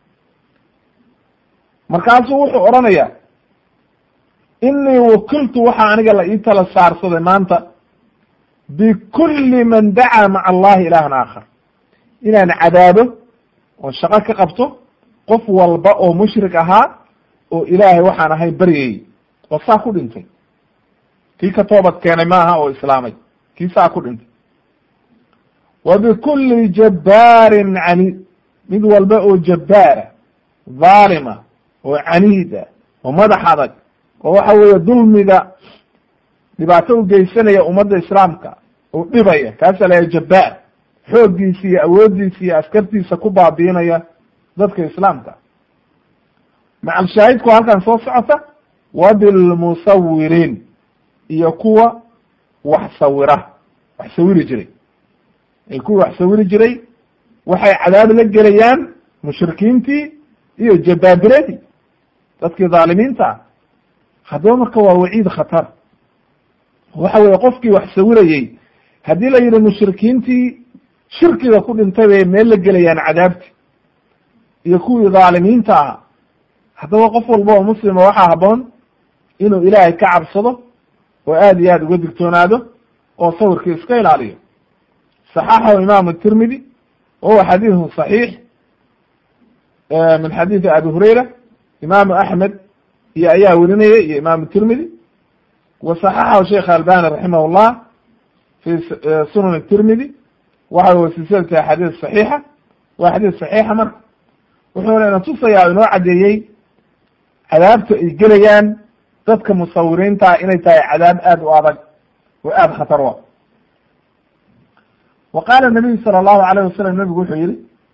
markaasuu wuxuu odhanayaa inii wakiltu waxaa aniga la ii tala saarsaday maanta bikulli man dacaa maca allahi ilaahan aakhar, inaan cadaabo oo shaqo ka qabto qof walba oo mushrik ahaa oo ilaahay waxaan ahay baryayey oo saa ku dhintay. kii ka toobad keenay maaha oo islaamay, kii saa ku dhintay. wa bikulli jabbaarin caniid, mid walba oo jabbaara, dhaalima, oo caniida, oo madax adag, oo waxa weeye dulmiga dhibaato u geysanaya ummadda islaamka oo dhibaya, kaasaa layahay jabbaar, xooggiisa iyo awooddiisa iyo askartiisa ku baabiinaya dadka islaamka. macal shaahidku halkan soo socota wa bilmusawiriin, iyo kuwa wax sawira, wax sawiri jiray. kuwa wax sawiri jiray waxay cadaab la gelayaan mushrikiintii iyo jabaabiradii, dadkii dhaalimiinta ah. haddaba marka waa waciid khatar. waxa weye qofkii wax sawirayey haddii la yihi mushrikiintii shirkiga ku dhintay bay meel la gelayaan cadaabti, iyo kuwii dhaalimiinta ah. haddaba qof walba oo muslima waxaa haboon inuu ilaahay ka cabsado oo aad iyo aad uga digtoonaado oo sawirkii iska ilaaliyo. صaxaxahu imaamu tirmidi wahuwa xadiiثu صaxiix min xadiiثi abi hurayra. imaamu axmed iyo ayaa werinaya iyo imaamu tirmidi. wa صaxaxahu sheikh albani raximah llah fi sunan tirmidi, waxa w silsilata axaadiis صaxiixa, waa xadiis صaxiixa. marka wuxuuna ina tusayaa inoo cadeeyey cadaabta ay gelayaan dadka musawiriinta inay tahay cadaab aad u adag oo aad khatar u ah. wa qaala nabiyu sala allahu alayh wasalam, nabigu wuxuu yihi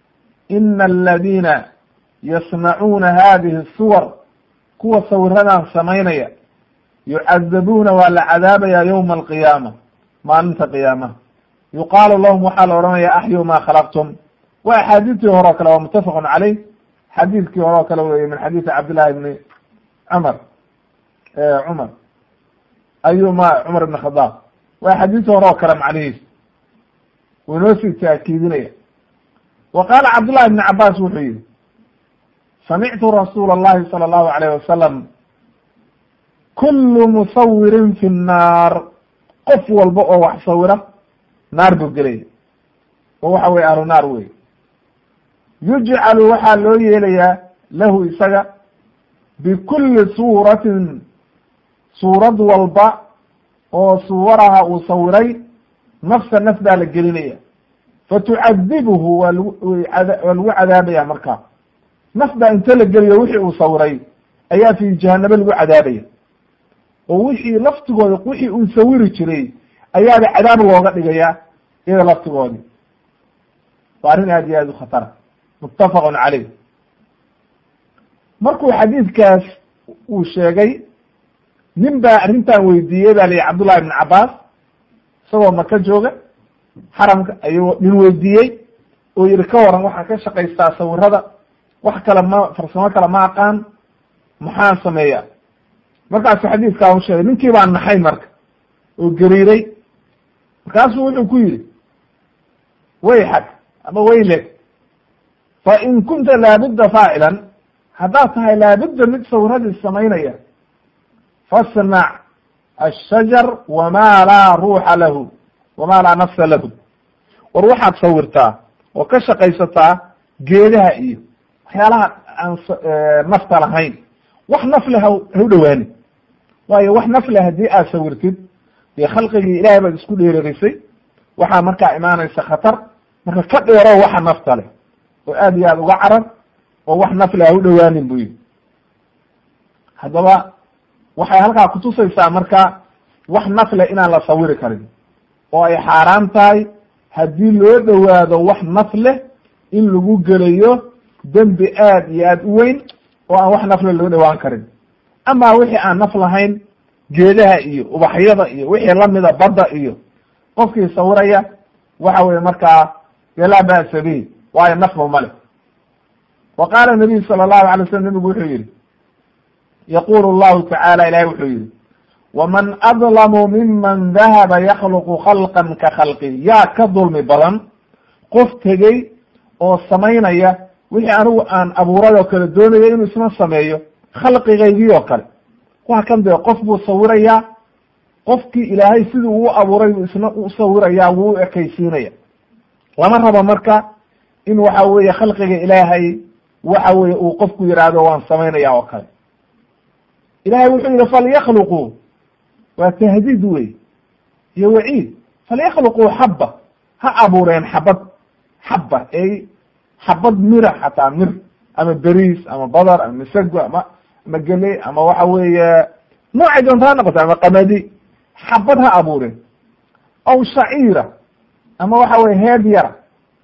ina aladiina yasnacuuna hadihi الsuwar kuwa sawiradan samaynaya yucadabuuna waa la cadaabaya ywma alqiyaama maalinta qiyaamaha yuqaalu lahum waxaa la odhanaya axyu ma khalaqtum waa axaadiistii hore o kale waa mutafaqun caleyh xadiidkii hore oo kale weye min xadiisi cabdillahi bni cumar cumar ibn khadaab waa xadiisi hore oo kale macnihiis wuu inoo sii taakiidinaya wa qaala cabdullahi ibni cabaas wuxuu yihi samictu rasuula allahi sala allahu alayh wasalam kullu musawirin fi nnaar qof walba oo wax sawira naar buu gelaya oo waxa weye ahlu naar wey yujcalu waxaa loo yeelayaa lahu isaga bikulli suuratin suurad walba oo suwaraha uu sawiray nafsa naf baa la gelinaya fatucadibuhu waa lagu cadaabaya markaa naf baa inta la geliyo wixii uu sawiray ayaa fi jahanabo lagu cadaabaya oo wixii laftigooda wixii uu sawiri jiray ayaaba cadaab looga dhigaya iyada laftigoodii waa arrin aad iyo aad u khatara muttafaqun caleyh markuu xadiidkaas uu sheegay nin baa arrintan weydiiyey baa layihi cabdullahi ibn cabaas isagoo maka jooga xaramka ayuu nin weydiiyey oo yihi ka waran waxaa ka shaqaystaa sawirada wax kale farsamo kale ma aqaan maxaan sameeya markaasuu xadiidkaa u sheegay ninkii baa naxay marka oo gariiray markaasuu wuxuu ku yidhi wayxag ama wayleg fa in kunta laabudda faacilan haddaad tahay laabudda mid sawiradii samaynaya fasnac ashajar wama laa ruuxa lahu wama laa nafsa lahu war waxaad sawirtaa oo ka shaqaysataa geedaha iyo waxyaalaha aan nafta lahayn wax nafle hau dhowaanin waayo wax nafle haddii aad sawirtid dee khalqigii ilaahay baad isku dheererisay waxaa markaa imaanaysa khatar marka ka dheero waxa nafta leh oo aad iyo aad uga carar oo wax nafle ha u dhowaanin buu yihi haddaba waxay halkaa kutusaysaa marka wax nafle inaan la sawiri karin oo ay xaaraan tahay haddii loo dhowaado wax naf leh in lagu gelayo dembi aad iyo aad u weyn oo aan wax nafle loo dhowaan karin ama wixii aan naf lahayn geedaha iyo ubaxyada iyo wixii lamida badda iyo qofkii sawiraya waxa weye markaa dee laa ba'sa bihi waayo nafba male wa qaala nabiyu sala allahu alay slam nabigu wuxuu yihi yaqulu llahu tacaala ilahi wuxuu yihi waman adlamu miman dahaba yakhluqu khalqan ka khalqi yaa ka dulmi badan qof tegey oo samaynaya wixii anigu aan abuuray oo kale doonaya inuu isna sameeyo khalqigaygii oo kale waa kan dee qof buu sawirayaa qofkii ilaahay sidii uu abuuray buu isna u sawirayaa wuu u ekaysiinaya lama rabo marka in waxa weeye khalqiga ilaahay waxa weye uu qofku yidhaahdo waan samaynaya oo kale ilahay wuxuu yihi falyakhluquu waa tahdiid wey iyo waciid falyakhluquu xaba ha abuureen xaba ey xabad mira xataa mir ama beriis ama badar ama masago ama gele ama waxa weeye noocay doonta ha noqoto ama qamadi xabad ha abuureen aw shaciira ama waxa weye heed yara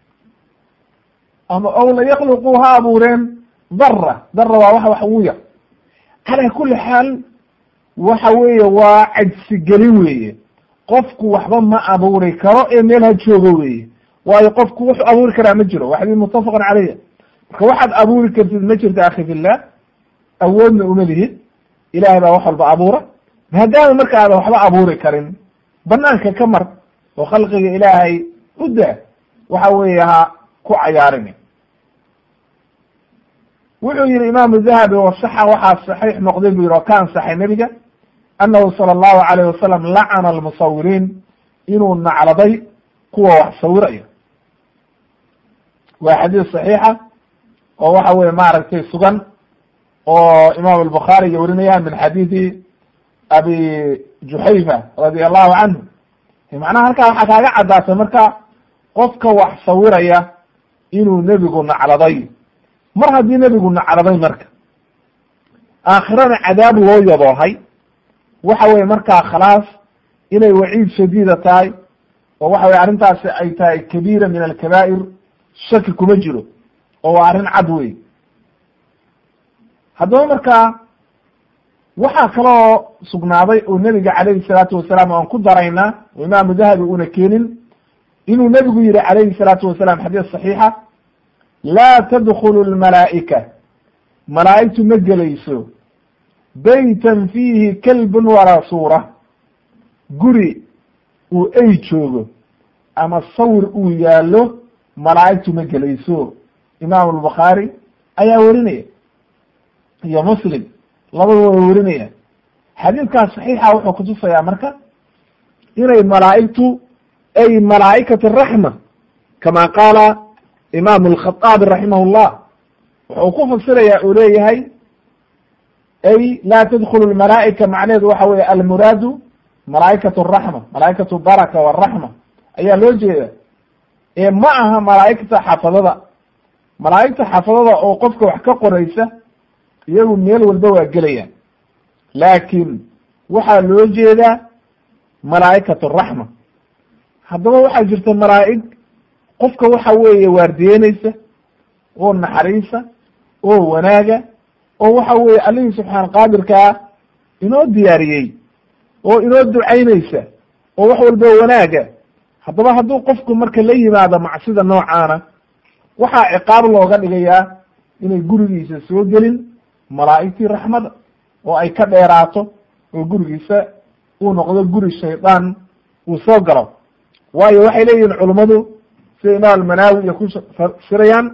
ama aw layakluquu ha abuureen dara waa wax ugu yar calaa kuli xaal waxa weeye waa cajsigelin weeye qofku waxba ma abuuri karo ee meel ha joogo weeye waayo qofku wuxuu abuuri karaa ma jiro waa xadiis muttafaqan caleyha marka waxaad abuuri kartid ma jirto akhi fillah awoodna uma lihid ilahay baa wax walba abuura maadaama marka aadan waxba abuuri karin banaanka ka mar oo khalqiga ilaahay u daa waxa weeye ha ku cayaarin wuxuu yihi imaamu dahabi wasaxa waxaa saxiix noqday bu yihi oo ka ansaxay nebiga annahu sala allahu alayh wasalam lacana almusawiriin inuu nacladay kuwa wax sawiraya waa xadiis saxiixa oo waxa weye maaragtay sugan oo imaam albukhaari iyo warinayaan min xadiidi abi juxayfa radi allahu canhu macnaha halkaa waxaa kaaga caddaatay marka qofka wax sawiraya inuu nebigu nacladay mar haddii nebigu nacladay marka aakhirana cadaab loo yaboohay waxa weye markaa khalaas inay waciid shadiida tahay oo waxa weye arrintaasi ay tahay kabiira min alkabaa'ir shaki kuma jiro oo waa arrin cad wey. haddaba markaa waxaa kaloo sugnaaday oo nebiga calayhi salaatu wasalaam aan ku daraynaa oo imaamu dahabi una keenin inuu nebigu yihi calayhi salaatu wasalaam xadiis saxiixa laa tadkhulu lmalaa'ika malaa'igtu ma gelayso baytan fiihi kalbun walaa suura guri uu ey joogo ama sawir uu yaallo malaa'igtu ma gelayso. imaamu albukhaari ayaa werinaya iyo muslim labada waa werinaya. xadiidkaas saxiixa wuxuu kutusayaa marka inay malaa'igtu ay malaa'ikat araxma kama qaala imaamu alkhataabi raximah llah wuxuu ku fasirayaa uu leeyahay ay laa tadkhulu lmalaa'ika macneheedu waxa weeye almuraadu malaa'ikat araxma malaa'ikat baraka waraxma ayaa loo jeeda ee ma aha malaa'igta xafadada. malaa'igta xafadada oo qofka wax ka qoraysa iyagu meel walba waa gelayaan, laakiin waxaa loo jeedaa malaa'ikat araxma. haddaba waxaa jirta malaa'ig qofka waxa weeye waardiyeynaysa oo naxariisa oo wanaaga oo waxa weeye allihii subxaan qaadirkaa inoo diyaariyey oo inoo ducaynaysa oo wax walba wanaaga. haddaba hadduu qofku marka la yimaado macsida noocaana waxaa ciqaab looga dhigayaa inay gurigiisa soo gelin malaa'igtii raxmada oo ay ka dheeraato oo gurigiisa uu noqdo guri shaydaan uu soo galo. waayo waxay leeyihiin culummadu sida imaam almanaawi iyo ku fasirayaan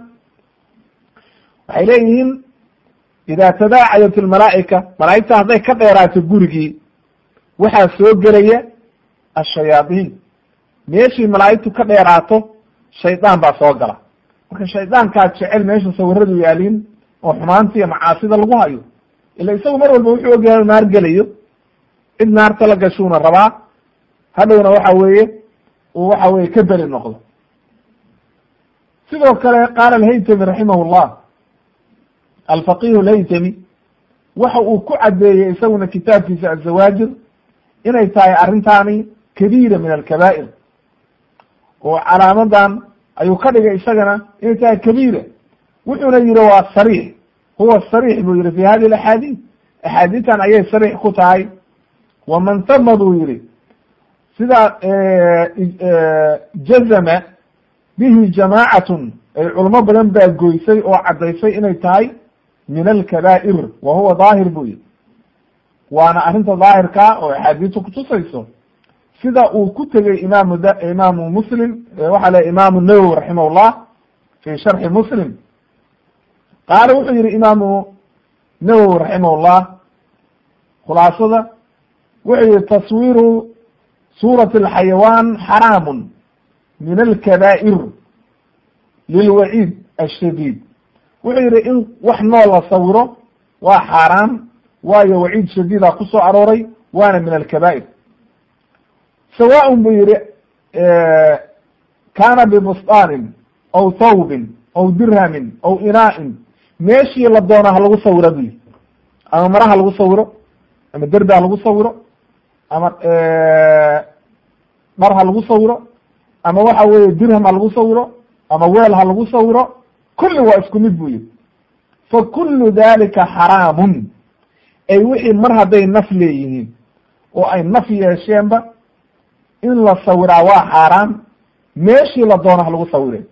waxay leeyihiin idaa tadaacayat almalaa'ika malaa'igta hadday ka dheeraato gurigii waxaa soo gelaya ashayaadiin. meeshii malaa'igtu ka dheeraato shaydaan baa soo gala. marka shaydaankaa jecel meesha sawiradu yaaliin oo xumaanta iyo macaasida lagu hayo, ila isagu mar walba wuxuu ogyahay naar gelayo, cid naarta la gashuuna rabaa, hadhowna waxa weeye uu waxa weye ka beri noqdo. sidoo kale qaala alhaytami raximah llah alfaqihu alhaytami waxa uu ku caddeeyey isaguna kitaabkiisa azawaajir inay tahay arrintaani kabiira min alkabaa'ir, oo calaamadan ayuu ka dhigay isagana inay tahay kabiira. wuxuuna yihi waa sariix, huwa sariix buu yihi fi hadi axaadiid, axaadiidtan ayay sariix ku tahay. waman tama buu yihi sida jazama bihi jamaacatun ay culamo badan baa goysay oo caddaysay inay tahay min alkabaa'ir wa huwa daahir buu yihi, waana arrinta daahirkaa oo axaadiistu kutusayso sida uu ku tegey imaamu muslim waxaa le imaamu nawowi raximah llah fi sharxi muslim. qaala wuxuu yihi imaamu nawowi raximah llah khulaasada wuxuu yihi taswiiru suurati alxayawaan xaraamun min alkabaa'ir lilwaciid ashadiid. wuxuu yihi in wax nool la sawiro waa xaaraan, waayo waciid shadiida kusoo arooray, waana min alkabaa'ir. sawaaء buu yihi kaana bibustaanin aw thawbin aw dirhamin aw inaa'in, meeshii la doona ha lagu sawiro bu yihi, ama mara ha lagu sawiro, ama derbi ha lagu sawiro, ama dhar ha lagu sawiro, ama waxa weeye dirham ha lagu sawiro, ama weel ha lagu sawiro, kulli waa isku mid buu yihi. fakulu dalika xaraamun, ay wixii mar hadday naf leeyihiin oo ay naf yeesheenba in la sawiraa waa xaaraan, meeshii la doono ha lagu sawire.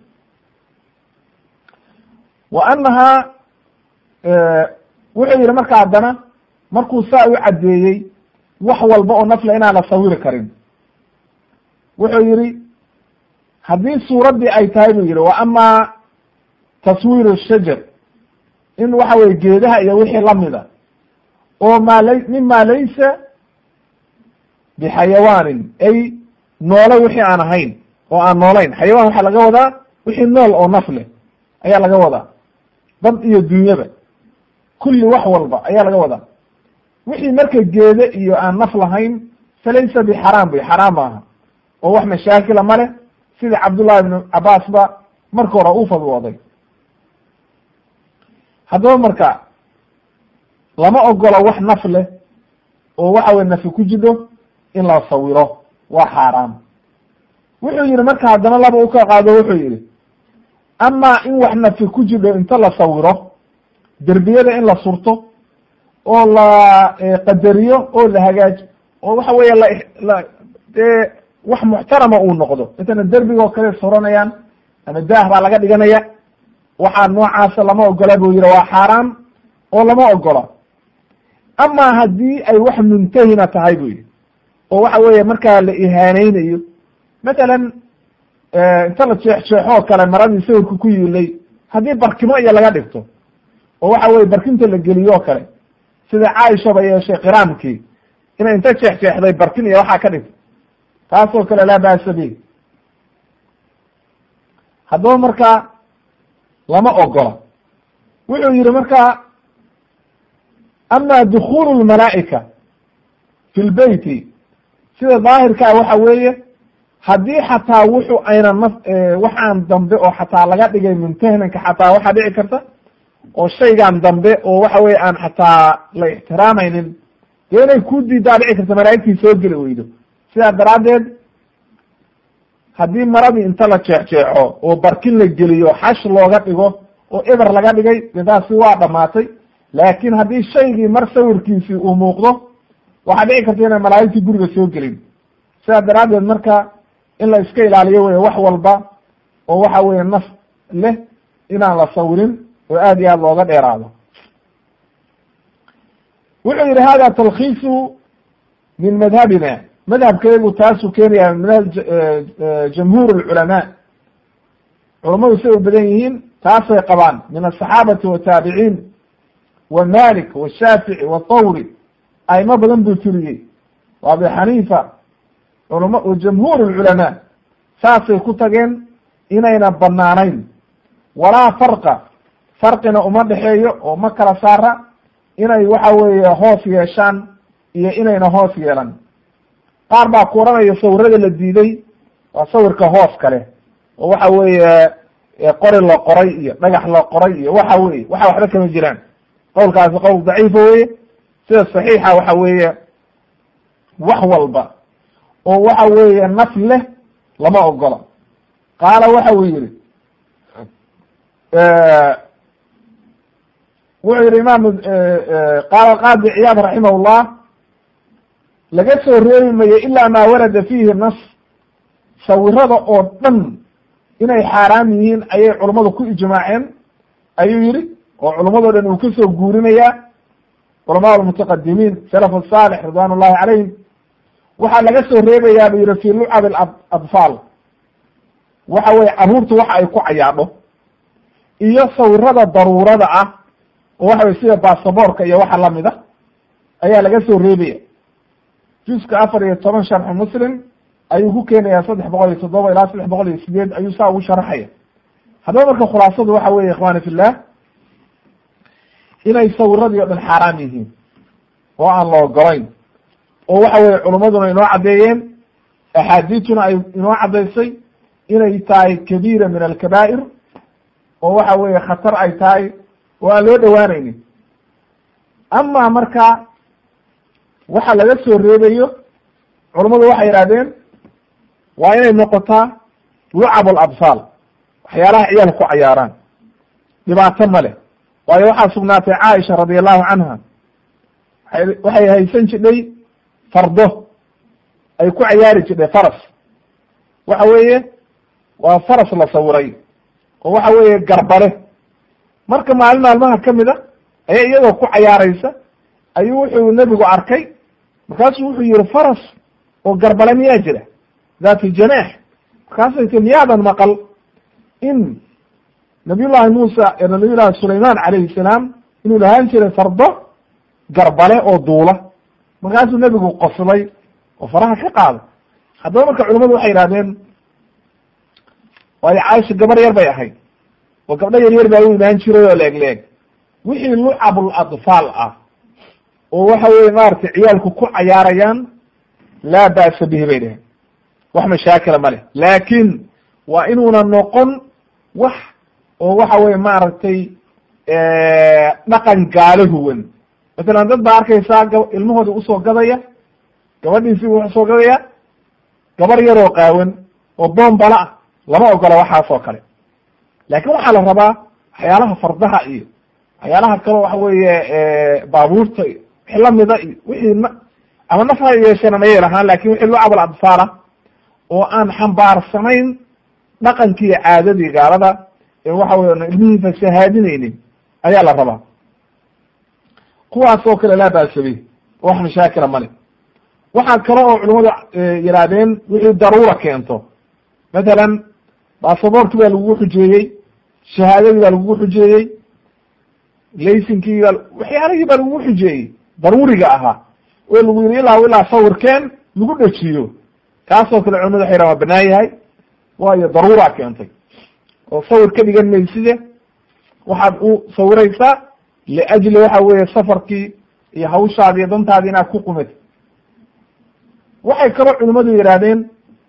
wa annahaa wuxuu yihi marka haddana markuu saa u caddeeyey wax walba oo nafle inaan la sawiri karin, wuxuu yihi haddii suuraddii ay tahay buu yihi wa amaa taswiiru shajar, in waxa weye geedaha iyo wixii lamida oo mima laysa bixayawaanin, ay noole wixii aan ahayn oo aan noolayn. xayawaan waxaa laga wadaa wixii nool oo naf leh ayaa laga wadaa, dad iyo dunyaba kulli wax walba ayaa laga wadaa. wixii marka geede iyo aan naf lahayn falaysa bixaraam buy, xaraam maaha oo wax mashaakila ma leh, sida cabdullahi ibnu cabaas ba marka hore u fadwooday. haddaba marka lama ogolo wax naf leh oo waxa weye nafi ku jidho in la sawiro, waa xaaraam. wuxuu yihi marka haddana laba u ka qaado, wuxuu yihi amaa in wax nafi ku jidho inta la sawiro derbiyada in la surto oo la qadariyo oo la hagaajiyo oo waxa weeye dee wax muxtarama uu noqdo intana derbiga oo kale suranayaan ama daah baa laga dhiganaya waxaa noocaasa lama ogola buu yihi waa xaaraan oo lama ogola amaa haddii ay wax muntahina tahay buu yihi oo waxa weeye markaa la ihaaneynayo matalan inta la jeexjeexoo kale maradii sawirka ku yiilay haddii barkimo iyo laga dhigto oo waxa weye barkinta la geliyo kale sida caaishaba yeeshay qiraamkii inay inta jeexjeexday barkin iyo waxaa ka dhigto taasoo kale laa ba'sa bi haddaba markaa lama ogola wuxuu yihi markaa ama dukulu lmalaa'ika fi lbeyti sida daahirkaa waxa weeye haddii xataa wuxuu aynan waxaan dambe oo xataa laga dhigay muntahninka xataa waxaa dhici karta oo shaygan dambe oo waxa weye aan xataa la ixtiraamaynin dee inay ku diidaa dhici karta malaa'igtii soo geli weydo sidaa daraaddeed haddii maradii inta la jeexjeexo oo barkin la geliyo xash looga dhigo oo eber laga dhigay dee taasi waa dhamaatay laakin haddii shaygii mar sawirkiisii uu muuqdo waxaa dhici karta inay malaa'igtii guriga soo gelin sidaa daraaddeed marka in la iska ilaaliyo wey wax walba oo waxa weye naf leh inaan la sawirin oo aad iyo aad looga dheeraado wuxuu yihi hada talkiisu min madhabina madhabkeegu taasuu keenaya madhab jamhuur lculamaa culamadu say u badan yihiin taasay qabaan min asaxaabati wataabiciin wa malik washaafici wathawri aimo badan buu tiriyey wa abi xaniifa jamhuur lculamaa saasay ku tageen inayna banaanayn walaa farqina uma dhexeeyo oo ma kala saara inay waxa weeye hoos yeeshaan iyo inayna hoos yeelan qaar baa ku oranaya sawirada la diiday waa sawirka hoos kale oo waxa weeye qori la qoray iyo dhagax la qoray iyo waxa weye waxa waxba kama jiraan qowlkaasi qowl daciifa weye sida saxiixa waxa weeye wax walba oo waxa weeye naf leh lama ogola qaala waxa uu yihi wuxuu yihi imaam qaala qaadi ciyaad raximahullah laga soo reebi mayo ilaa maa warada fiihi nas sawirada oo dhan inay xaaraam yihiin ayay culummadu ku ijmaaceen ayuu yihi oo culummadoo dhan uu kasoo guurinayaa culamaa almutaqadimiin salaf asaalix ridwan ullahi calayhim waxaa laga soo reebayaa bu yihi fi lucab aladfaal waxa weye carruurtu waxa ay ku cayaadho iyo sawirada daruurada ah oo waxa weye sida basaboorka iyo waxa lamid a ayaa laga soo reebaya juska 14 sharxu muslim ayuu ku keenayaa 307 ilaa 308 ayuu saa ugu sharaxaya haddaba marka khulaasadu waxa weye ikhwani fillah inay sawiradii o dhan xaaraam yihiin oo aan la ogolayn oo waxa weye culummaduna inoo caddeeyeen axaadiituna ay inoo caddaysay inay tahay kabiira min alkabaa'ir oo waxa weeye khatar ay tahay oo aan loo dhowaanaynin ama marka waxa laga soo reebayo culummadu waxay yidhahdeen waa inay noqotaa lucab alabsaal waxyaalaha ciyaalka ku cayaaraan dhibaato ma leh waayo waxaa sugnaatay caaisha radi allahu canha waxay haysan jidhay fardo ay ku cayaari jidhay faras waxa weeye waa faras la sawiray oo waxa weeye garbale marka maalin maalmaha kamid a ayaa iyadoo ku cayaaraysa ayuu wuxuu nebigu arkay markaasuu wuxuu yihi faras oo garbale miyaa jira daati janaax markaasay ti miyaadan maqal in nabiyullahi muusa ee nabiyullahi sulayman calayhi salaam inuu lahaan jiray fardo garbale oo duula markaasuu nebigu qoslay oo faraha ka qaaday haddaba marka culamadu waxay yihahdeen waayo caaisha gabar yar bay ahayd oo gabdho yaryar baa u imaan jiray oo leeg wixii lucabul adfaal ah oo waxa weye maaragtay ciyaalku ku cayaarayaan laa ba'sa bihi bay dheheen wax mashaakila ma leh laakin waa inuuna noqon wax oo waxa weye maaragtay dhaqan gaalo huwan masalan dad baa arkaysaa ilmahooda usoo gadaya gabadhiisi wuxuu soo gadaya gabar yaroo qaawan oo boombala ah lama ogola waxaas oo kale laakin waxaa la rabaa waxyaalaha fardaha iyo waxyaalaha kale waxa weeye baabuurta iyo wixii lamida iyo wixii ama naf ha yeeshana ma yeelahaan lakin wixii lucab aladfaala oo aan xambaarsanayn dhaqankii iyo caadadii gaalada ee waxa weye ilmihii fasahaadinaynin ayaa la rabaa. kuwaas oo kale laa ba'sa bih wax mashaakila male. waxaa kale oo culimadu yihaahdeen wixii daruura keento, matalan baasaboorkii baa lagugu xujeeyey, shahaadadii baa lagugu xujeeyey, laysinkii baa waxyaalihii baa lagugu xujeeyey daruuriga ahaa oo lagu yidhi ilaa sawirkeen lagu dhejiyo, kaasoo kale culimadu waxay yidhahan waa banaan yahay, waayo daruuraa keentay oo sawir ka dhigan mayside waxaad u sawiraysaa liajli waxa weeye safarkii iyo hawshaadi iyo dantaadi inaad ku qumid. waxay kaloo culimadu yidhaahdeen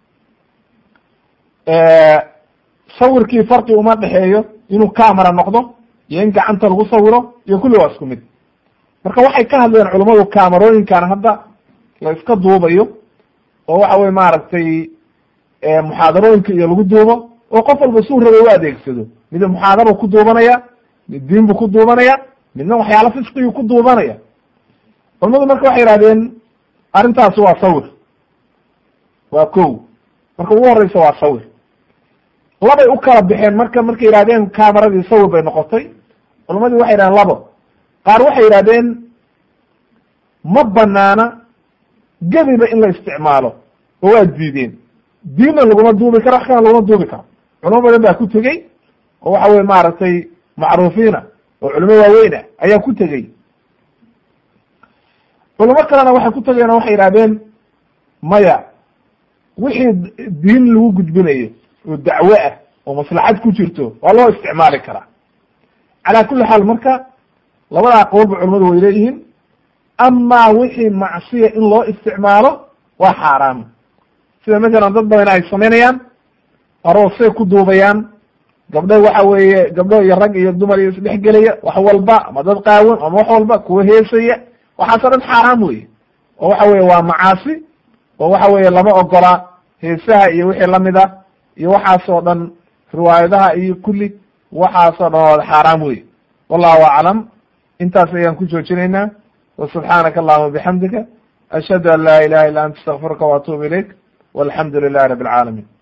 sawirkii farqi uma dhexeeyo inuu camera noqdo iyo in gacanta lagu sawiro iyo kulli waa isku mid. marka waxay ka hadleen culimadu camerooyinkan hadda la iska duubayo oo waxa weye maaragtay muxaadarooyinka iyo lagu duubo oo qof walba suu raba u adeegsado, mid muxaadaro ku duubanaya, mid diin bu ku duubanaya, midna waxyaala fisqiyu ku duubanaya. culimadu marka waxay yihahdeen arrintaasi waa sawir, waa ko. marka ugu horeysa waa sawir. labay u kala baxeen markay yihahdeen cameradii sawir bay noqotay. culimadii waxay yihahdeen labo. qaar waxay yihahdeen ma banaana gebiba in la isticmaalo oo waa diideen, diinna laguma duubi karo, wax kana laguma duubi karo. culimo badan baa ku tegey oo waxa weye maaragtay macruufiina oo culimo waaweyna ayaa ku tegey. culimo kalena waxay ku tegeen oo waxay yihahdeen maya, wixii diin lagu gudbinayo oo dacwo ah oo maslaxad ku jirto waa loo isticmaali karaa. calaa kulli xaal marka labadaa qowlba culimadu way leeyihiin. amaa wixii macsiya in loo isticmaalo waa xaaraam, sida masalan dad badan ay samaynayaan aroosay ku duubayaan, gabdho waxa weeye gabdho iyo rag iyo dumar iyo isdhex gelaya wax walba, ama dad qaawan ama wax walba kuwa heesaya, waxaasoo dhan xaaraam weye oo waxa weye waa macaasi oo waxa weye lama ogola heesaha iyo wixii lamida iyo waxaasoo dhan riwaayadaha iyo kulli waxaasoo dhan waa xaaraam weye. wallahu aclam. intaas ayaan ku joojinaynaa. وسubحaanaka اللهma بxamdika أشhهadu an la ilaha illa anta اstغfiruka وatubu ilayk والحamdu للh رب العاalمين.